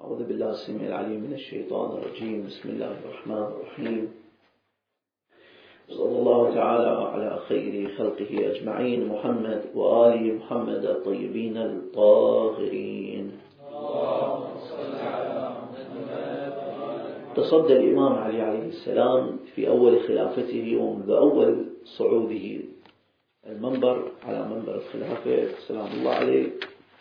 أعوذ بالله السميع العليم من الشيطان الرجيم. بسم الله الرحمن الرحيم. صلى الله تعالى على خير خلقه أجمعين محمد وآل محمد الطيبين الطاهرين. تصدى الإمام علي عليه السلام في أول خلافته ومنذ أول صعوده المنبر على منبر الخلافة سلام الله عليه،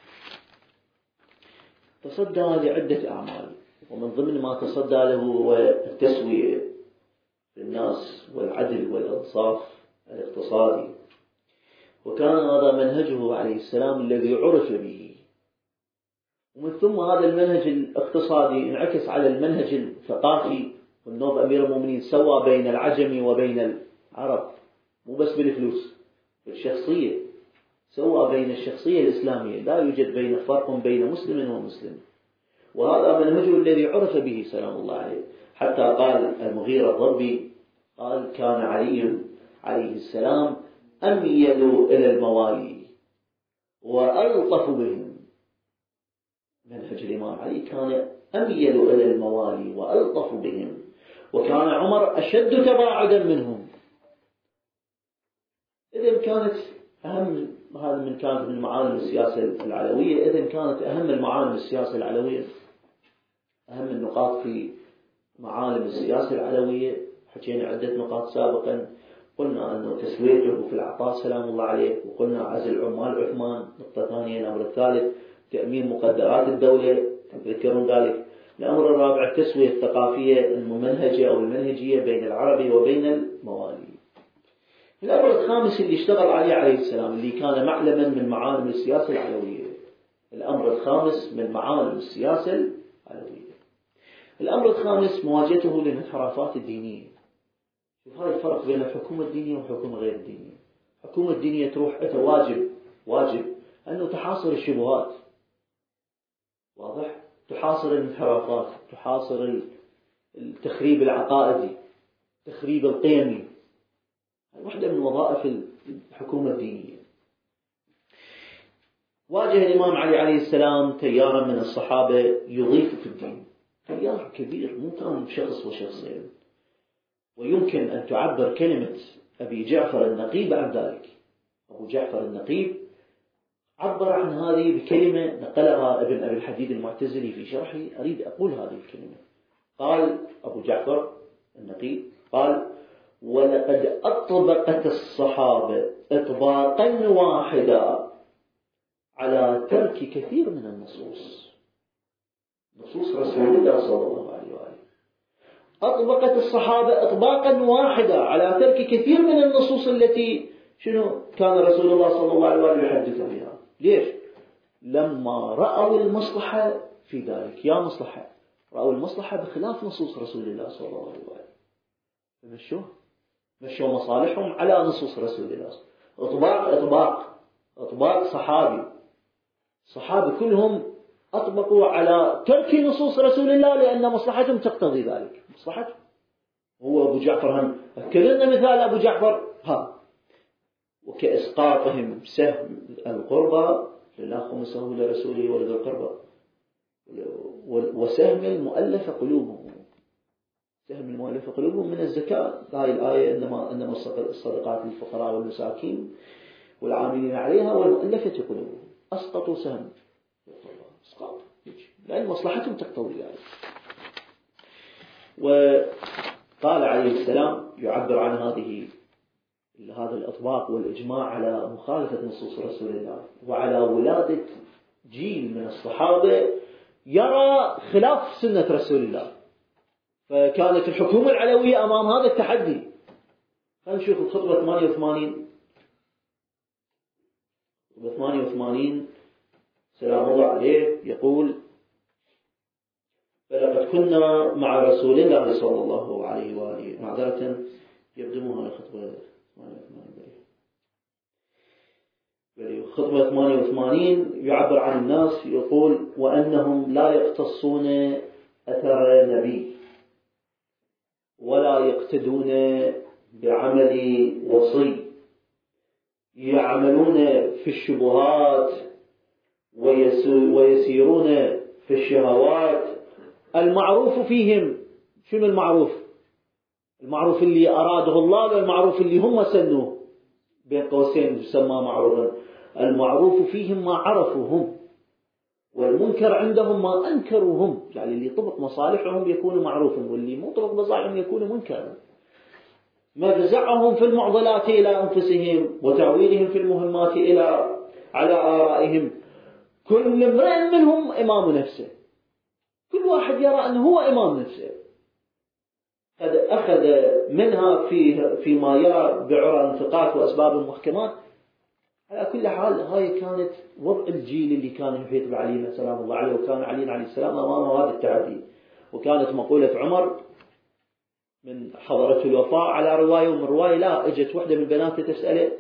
تصدى لعدة أعمال، ومن ضمن ما تصدى له هو التسوية للناس والعدل والإنصاف الاقتصادي، وكان هذا منهجه عليه السلام الذي عرف به. ومن ثم هذا المنهج الاقتصادي انعكس على المنهج الثقافي، والنوب أمير المؤمنين سوى بين العجم وبين العرب، مو بس بالفلوس، بالشخصية، سوى بين الشخصية الإسلامية، لا يوجد بين فرق بين مسلم ومسلم، وهذا منهجه الذي عرف به سلام الله عليه. حتى قال المغيرة الضبي قال: كان علي عليه السلام أميل إلى الموالي وألطف بهم. منهج الإمام علي كان أميل إلى الموالي وألطف بهم، وكان عمر أشد تباعدا منهم. إذن كانت أهم، هذا كانت من معالم السياسة العلوية. إذن كانت أهم المعالم السياسة العلوية، أهم النقاط في معالم السياسة العلوية. حكينا عدة نقاط سابقا، قلنا أنه تسويته في العطاء سلام الله عليه، وقلنا عزل عمال عثمان، نقطة ثانية. الأمر الثالث تأمين مقدرات الدولة، تذكرون ذلك. الأمر الرابع التسوية الثقافية الممنهجة أو المنهجية بين العرب وبين الموالي. الأمر الخامس اللي اشتغل عليه السلام، اللي كان معلما من معالم السياسة العلوية، الأمر الخامس من معالم السياسة العلوية، الأمر الخامس مواجهته للانحرافات الدينية. شوف هذا الفرق بين الحكومة الدينية والحكومة غير الدينية. الحكومة الدينية تروح واجب أنه تحاصر الشبهات، واضح، تحاصر الانحرافات، تحاصر التخريب العقائدي، تخريب القيمي. واحدة من وظائف الحكومة الدينية. واجه الإمام علي عليه السلام تيارا من الصحابة يضيف في الدين، تيار كبير، مو كان شخص وشخصين. ويمكن أن تعبر كلمة أبي جعفر النقيب عن ذلك. أبو جعفر النقيب عبر عن هذه بكلمة نقلها ابن أبي الحديد المعتزلي في شرحه. أريد أقول هذه الكلمة. قال أبو جعفر النقيب قال: ولقد أطبقت الصحابة إطباقا واحدا على ترك كثير من النصوص، نصوص رسول الله صلى الله عليه وآله. أطبقت الصحابة إطباقا واحدا على ترك كثير من النصوص التي كان رسول الله صلى الله عليه وآله يحدث بها. ليش؟ لما رأوا المصلحة في ذلك. يا مصلحة، رأوا المصلحة بخلاف نصوص رسول الله صلى الله عليه وآله، مشوا مصالحهم على نصوص رسول الله. إطباق صحابي كلهم أطبقوا على ترك نصوص رسول الله لأن مصلحتهم تقتضي ذلك. مصلحتهم. هو أبو جعفر هم أذكرنا مثال أبو جعفر وكإسقاطهم سهم القربى لله خمسه لرسوله ولذي القربى، وسهم المؤلف قلوبهم. سهم المؤلف قلوبهم من الزكاة. هاي الآية: إنما الصدقات للفقراء والمساكين والعاملين عليها والمؤلفة قلوبهم. أسقطوا سهم إسقاط، لأن مصلحتهم تقتضي ذلك. وقال عليه السلام يعبر عن هذا الإطباق والإجماع على مخالفة نصوص رسول الله، وعلى ولادة جيل من الصحابة يرى خلاف سنة رسول الله. فكانت الحكومة العلوية أمام هذا التحدي. خلينا نشوف الخطبة 88. خطبة 88 سلام الله عليه يقول: فلقد كنا مع رسول الله صلى الله عليه وآله. معذرة يبدو هاي خطبة 88. خطبة 88 يعبر عن الناس، يقول: وأنهم لا يقتصون أثر نبي ولا يقتدون بعمل وصي، يعملون في الشبهات ويسيرون في الشهوات المعروف فيهم، شنو المعروف؟ المعروف اللي أراده الله والمعروف اللي هم سنوه، بين قوسين يسمى معروفا. المعروف فيهم ما عرفوا هم، والمنكر عندهم ما أنكروا هم. يعني اللي يطبق مصالحهم يكون معروفا، واللي مو طبق مصالحهم يكون منكرا. مفزعهم في المعضلات إلى أنفسهم، وتعويلهم في المهمات على آرائهم. كل امرئ منهم إمام نفسه، كل واحد يرى أنه هو إمام نفسه، قد أخذ منها فيما يرى بعرى انفقاق وأسباب المحكمات. على كل حال هاي كانت وضع الجيل اللي كان يحيط بعلي سلام الله عليه، وكان علي عليه السلام أمامه هذا التعدي. وكانت مقولة عمر من حضرته الوفاة على رواية، ومن رواية لا، اجت وحدة من بناته تسأله،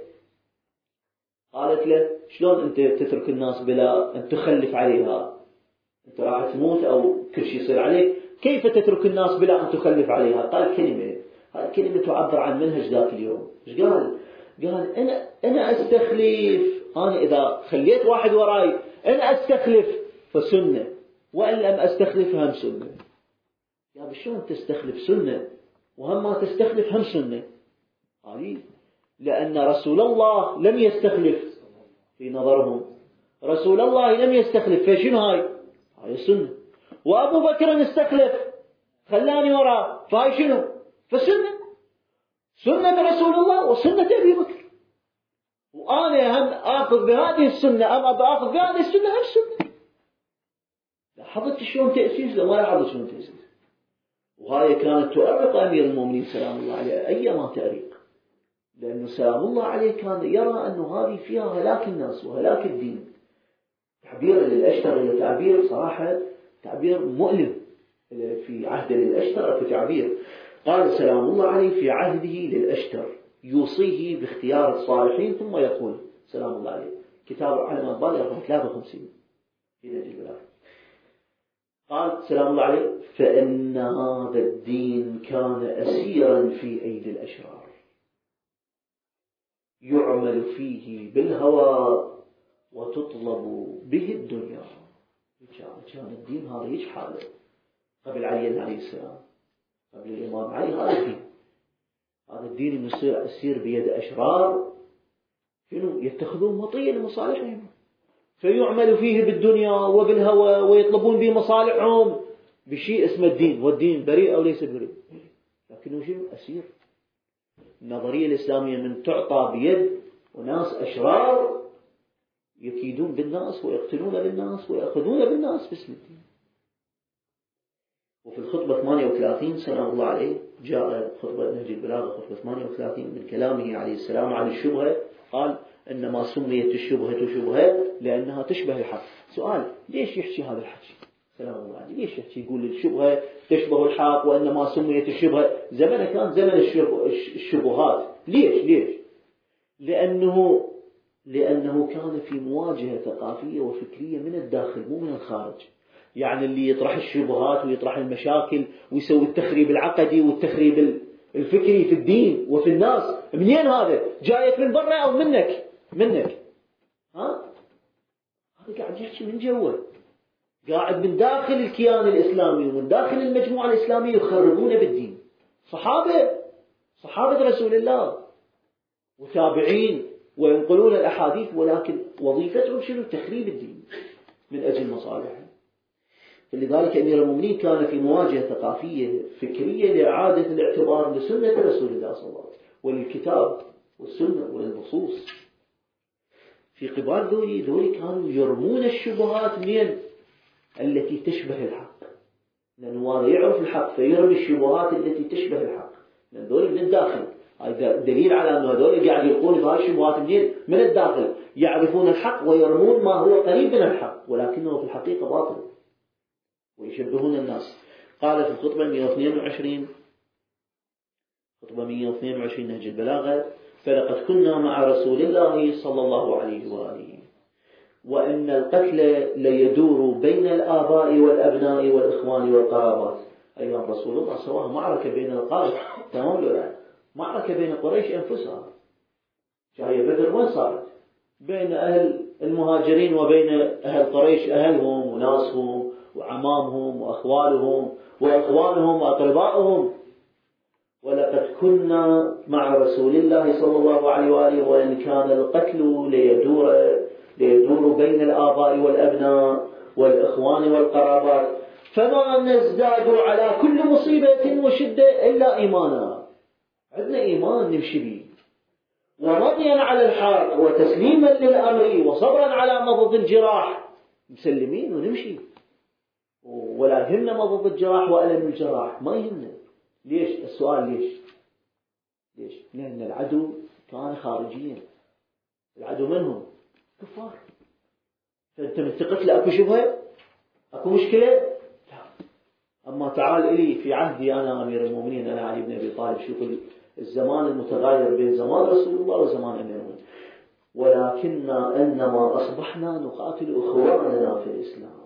قالت له شلون أنت تترك الناس بلا أن تخلف عليها؟ أنت راح تموت أو كل شيء يصير عليك، كيف تترك الناس بلا أن تخلف عليها؟ قال كلمة، هذه كلمة تعبر عن منهج ذاك اليوم. إيش قال؟ قال أنا أستخلف، أنا إذا خليت واحد وراي أنا أستخلف فسنة، وإن لم أستخلف هم سنة. يا شلون تستخلف سنة وهم ما تستخلف هم سنة؟ هذه لأن رسول الله لم يستخلف في نظرهم، رسول الله لم يستخلف، فشنو هاي السنة. وأبو بكر استخلف خلاني وراه، فهاي شنو؟ فسنة، سنة رسول الله وسنة أبي بكر. وأنا هم آخذ بهذه السنة أم آخذ بهذه السنة هم سنة. لاحظت شلون تأسيس؟ لا ما لاحظت شلون تأسيس. وهاي كانت تؤرق أمير المؤمنين سلام الله عليه أيما تأريق، لأنه سلام الله عليه كان يرى أنه هذه فيها هلاك الناس وهلاك الدين. تعبير للأشتر تعبير صراحة تعبير مؤلم في عهد للأشتر. في تعبير قال سلام الله عليه في عهده للأشتر يوصيه باختيار الصالحين، ثم يقول سلام الله عليه، كتاب علم الضال رقم 53 في نهج البلاغة، قال سلام الله عليه فإن هذا الدين كان أسيرا في أيدي الأشرار يعمل فيه بالهوى وتطلب به الدنيا. كان الدين هذا ايش حاله قبل علي عليه السلام، قبل الإمام علي؟ هذا الدين انه يصير بيد أشرار شنو يتخذون مطية لمصالحهم، فيعمل فيه بالدنيا وبالهوى ويطلبون به مصالحهم بشيء اسمه الدين. والدين بريء أو ليس بريء، لكنه شنو أسير. النظرية الإسلامية من تعطى بيد وناس أشرار يكيدون بالناس ويقتلون بالناس ويأخذون بالناس باسم الدين. وفي الخطبة 38 سلام الله عليه جاء خطبة نهج البلاغة خطبة 38 من كلامه عليه السلام عن الشبهة، قال إنما سميت الشبهة شبهة لأنها تشبه الحق. سؤال، ليش يحكي هذا الحكي سلام الله عليه؟ ليش يحكي يقول الشبهة تشبه الحق وإنما سميت الشبهة؟ زمن كان زمن الشبهات. ليش؟ لأنه كان في مواجهة ثقافية وفكرية من الداخل مو من الخارج. يعني اللي يطرح الشبهات ويطرح المشاكل ويسوي التخريب العقدي والتخريب الفكري في الدين وفي الناس، منين هذا؟ جايك من برا أو منك؟ هذا قاعد يحكي من جوه، قاعد من داخل الكيان الإسلامي ومن داخل المجموعة الإسلامية يخربون بالدين. صحابة رسول الله وتابعين وينقلون الأحاديث، ولكن وظيفتهم شنو؟ تخريب الدين من أجل مصالحهم. فلذلك أمير المؤمنين كان في مواجهة ثقافية فكرية لإعادة الاعتبار لسنة رسول الله صلى الله عليه وسلم وللكتاب والسنة وللنصوص. في قبال ذولي كانوا يرمون الشبهات من التي تشبه الحق، لأنه هذا يعرف الحق فيرمي الشبهات التي تشبه الحق، لأن ذولي من الداخل. هذا دليل على أنه هذول قاعد يلقون في هذه الشبهات من الداخل، يعرفون الحق ويرمون ما هو قريب من الحق ولكنه في الحقيقة باطل ويشبهون الناس. قال في الخطبة 122 نهج البلاغة فلقد كنا مع رسول الله صلى الله عليه وآله وإن القتل ليدور بين الآباء والأبناء والإخوان والقرابات. أيها رسول الله سواء معركة بين القائد تمام ولا معركة بين قريش أنفسها، جاية بدر وين صارت؟ بين أهل المهاجرين وبين أهل قريش، أهلهم وناسهم وعمامهم وأخوالهم وإخوانهم وأقربائهم. ولقد كنا مع رسول الله صلى الله عليه وآله وإن كان القتل ليدور بين الآباء والأبناء والإخوان والقرابات، فما نزداد على كل مصيبة وشدة إلا إيمانا. عندنا إيمان نمشي به، ورضيا على الحق وتسليما للأمر وصبرا على مضض الجراح، مسلمين ونمشي، ولا يهمنا مضض الجراح وألم الجراح، ما يهمنا. ليش؟ السؤال ليش؟ لأن العدو كان خارجيا. العدو منهم كفار، فأنت منتقد له أكو شبهة؟ أكو مشكلة؟ لا. أما تعال إلي في عهدي أنا أمير المؤمنين، أنا علي بن أبي طالب، شوف الزمان المتغير بين زمان رسول الله وزمان أمير المؤمنين. ولكننا إنما أصبحنا نقاتل إخواننا في الإسلام.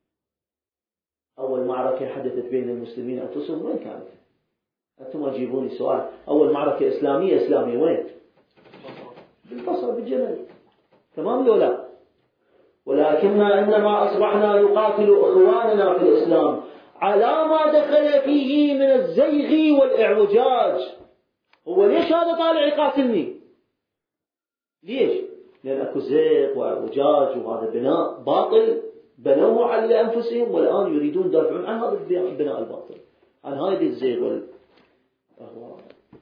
أول معركة حدثت بين المسلمين أنفسهم وين كانت؟ أنتم أجيبوني سؤال. أول معركة إسلامية وين؟ بالبصرة بالجبل، تمام لو لا؟ ولكننا إنما أصبحنا نقاتل إخواننا في الإسلام على ما دخل فيه من الزيغ والإعوجاج. هو ليش هذا طالع يقاتلني؟ ليش؟ لأن أكو زيغ وإعوجاج، وهذا بناء باطل بنوه على أنفسهم، والآن يريدون يدافعون عن هذا البناء الباطل، عن هذه الزيغ والأهواء.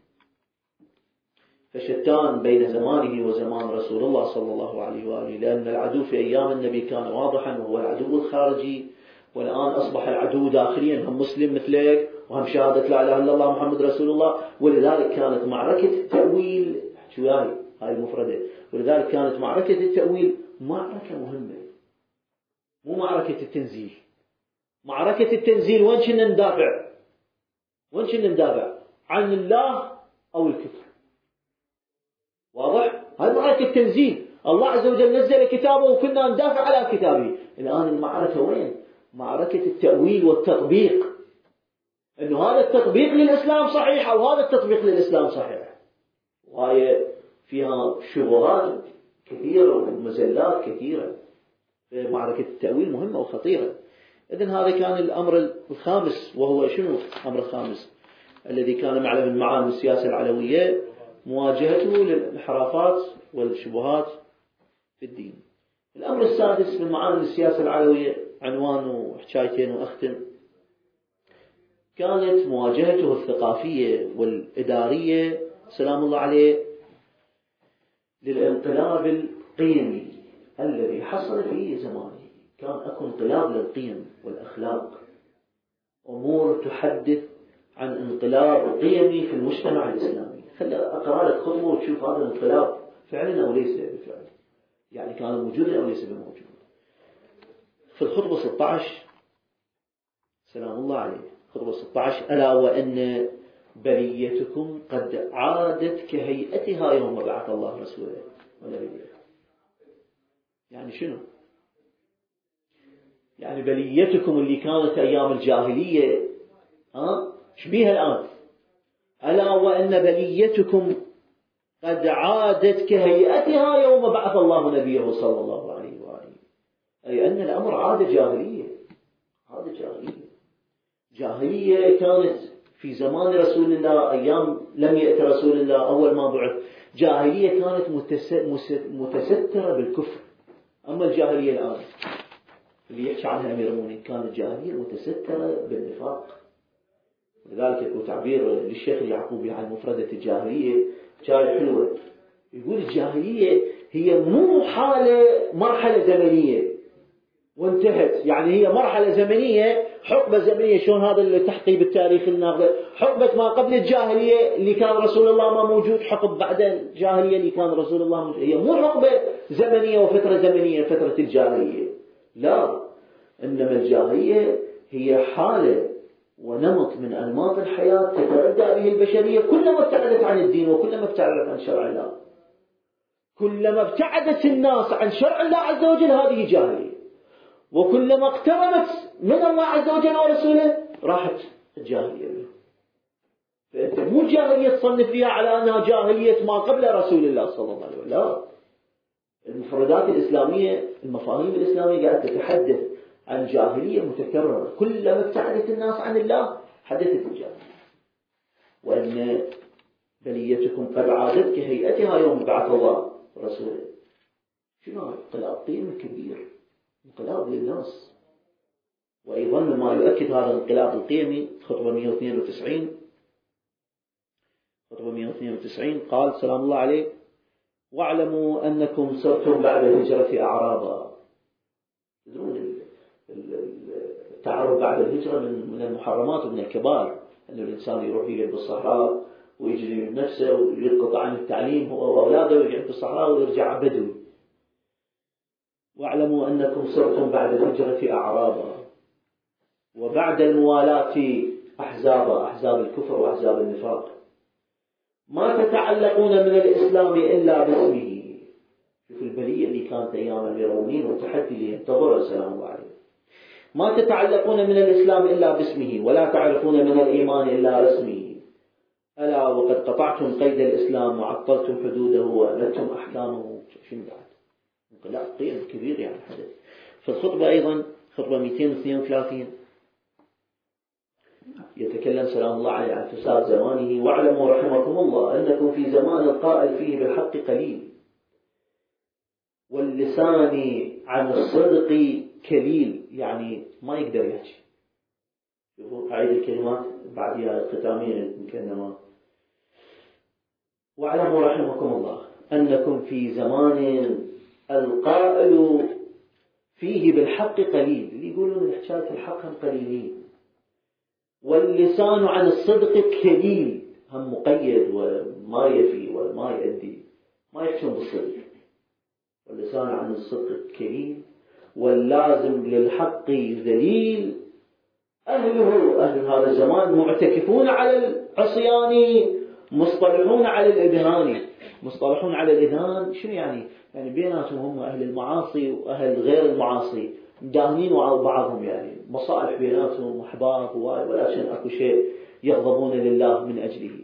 فشتان بين زمانه وزمان رسول الله صلى الله عليه وآله، لأن العدو في أيام النبي كان واضحا وهو العدو الخارجي، والآن أصبح العدو داخليا، هم مسلم مثلك وهم شهادة لا إله إلا الله محمد رسول الله. ولذلك كانت معركة التأويل، شوية هاي المفردة، ولذلك كانت معركة التأويل معركة مهمة، مو معركة التنزيل. معركة التنزيل وين كنا ندافع؟ وين كنا ندافع؟ عن الله أو الكفر. واضح؟ هذه معركة التنزيل، الله عز وجل نزل كتابه وكنا ندافع على كتابه. الآن المعركة وين؟ معركة التأويل والتطبيق، إنه هذا التطبيق للإسلام صحيح أو هذا التطبيق للإسلام صحيح. وهي فيها شبهات كثيرة ومزلات كثيرة. معركة التأويل مهمة وخطيرة. إذن هذا كان الأمر الخامس، وهو شنو الأمر الخامس الذي كان معلم من معالم السياسة العلوية؟ مواجهته للانحرافات والشبهات في الدين. الأمر السادس من معالم السياسة العلوية، عنوانه حكايتين وأختم، كانت مواجهته الثقافية والإدارية سلام الله عليه للانقلاب القيمي الذي حصل في زمانه. كان أكو انقلاب للقيم والأخلاق، أمور تحدث عن انقلاب قيمي في المجتمع الإسلامي. خلي أقرأ لك خطوة وتشوف هذا الانقلاب فعلا أو ليس بالفعل، يعني كان موجودا أو ليس بموجود. في الخطبة 16 سلام الله عليه، خطبة 16: ألا وأن بليتكم قد عادت كهيئتها يوم بعث الله رسوله ونبيه. يعني شنو؟ يعني بليتكم اللي كانت أيام الجاهلية شبيها الآن. ألا وأن بليتكم قد عادت كهيئتها يوم بعث الله نبيه صلى الله عليه وآله، أي أن الأمر عادة جاهلية. عادة جاهلية كانت في زمان رسول الله، أيام لم يأتي رسول الله، أول ما بعث. جاهلية كانت متسترة بالكفر. أما الجاهلية الآن اللي يحكي عنها أمير المؤمنين كانت جاهلية متسترة بالنفاق. لذلك يكون تعبير للشيخ اليعقوبي عن مفردة الجاهلية جاي حلوة، يقول الجاهلية هي مو مرحلة زمنية وانتهت، يعني هي مرحلة زمنية، حقبة زمنية. شلون هذا التحقيب التاريخي الناظر؟ حقبة ما قبل الجاهلية اللي كان رسول الله ما موجود، حقب بعد الجاهلية اللي كان رسول الله موجود. هي مو حقبة زمنية وفترة زمنية فترة الجاهلية، لا، إنما الجاهلية هي حالة ونمط من أنماط الحياة تتردى به البشرية كلما ابتعدت عن الدين وكلما ابتعدت عن شرع الله. كلما ابتعدت الناس عن شرع الله عز وجل هذه جاهلية، وكلما اقتربت من الله عز وجل ورسوله راحت الجاهلية. فأنت مو جاهلية تصنف فيها على أنها جاهلية ما قبل رسول الله صلى الله عليه وسلم، لا. المفردات الإسلامية، المفاهيم الإسلامية قاعدة تتحدث عن جاهلية متكررة، كلما ابتعدت الناس عن الله حدثت الجاهلية. وأن بليتكم قد عادت كهيئتها يوم بعث الله رسوله. شنو انقلاب قيم كبير، انقلاب للناس. وأيضا مما يؤكد هذا الانقلاب القيمي خطبة 192 قال سلام الله عليه: واعلموا أنكم صرتم بعد الهجرة أعرابا. تدرون التعرب بعد الهجرة من المحرمات ومن الكبائر، أن الإنسان يروح يقعد بالصحراء ويجري من نفسه وينقطع عن التعليم هو وأولاده ويقعد بالصحراء ويرجع بدوي. واعلموا أنكم صرتم بعد الهجرة أعرابا وبعد الموالاة أحزابا، أحزاب الكفر وأحزاب النفاق، ما تتعلقون من الإسلام إلا باسمه. شوف البلية اللي كانت أيام الفيرونين والتحدي اللي ينتظره سلام الله عليه. ما تتعلقون من الإسلام إلا باسمه ولا تعرفون من الإيمان إلا رسمه. ألا وقد قطعتم قيد الإسلام وعطلتم حدوده وأبدتم أحكامه. شنو بعد؟ انقلاب قيم كبير يعني حدث. في الخطبة أيضا خطبة 232 يتكلم سلام الله عليه عن فساد زمانه: واعلموا رحمكم الله أنكم في زمان القائل فيه بالحق قليل واللسان عن الصدق كليل. يعني ما يقدر يحكي. شوفوا أعيد الكلمات بعدها ختاميا كأنما: واعلموا رحمكم الله أنكم في زمان القائل فيه بالحق قليل. اللي يقولون الحكاية الحق هم قليلين. واللسان عن الصدق كليل، هم مقيد وما يفي وما يؤدي، ما يحكم بالصدق. واللسان عن الصدق كليل واللازم للحق ذليل. أهله أهل هذا الزمان معتكفون على العصيان مصطلحون على الإذهان. مصطلحون على الإذهان شنو يعني؟ يعني بيناتهم هم أهل المعاصي وأهل غير المعاصي مداهنين بعضهم، يعني مصالح بيناتهم وأحباب ولكن أكو شيء يغضبون لله من أجله.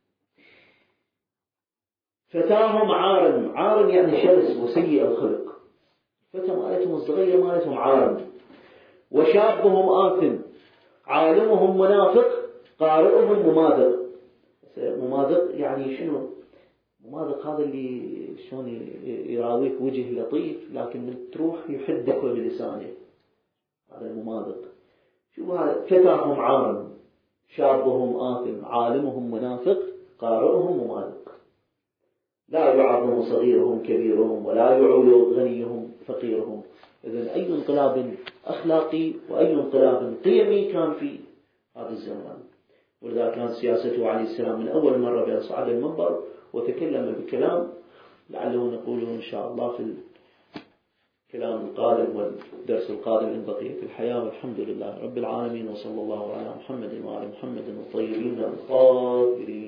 فتاهم عارم، عارم يعني شرس وسيء الخلق. فتى مالتهم الصغيرة مالتهم عارم. وشابهم آثم، عالمهم منافق، قارئهم مماذق. مماذق يعني شنو؟ مماذق هذا اللي شلون يراويك وجه لطيف لكن من تروح يحدك بلسانه، هذا المماذق. شو هذا؟ فتاهم عارم، شابهم آثم، عالمهم منافق، قارئهم مماذق. لا يعظم صغيرهم كبيرهم ولا يعول غنيهم فقيرهم. إذن أي انقلاب أخلاقي وأي انقلاب قيمي كان في هذا الزمان. ولذا كان سياسته عليه السلام من أول مرة بأن صعد المنبر وتكلم بكلام لعله نقوله إن شاء الله في الكلام القادم والدرس القادم إن بقيت الحياة. والحمد لله رب العالمين، وصلى الله على محمد وعلى محمد الطيبين الطاهرين.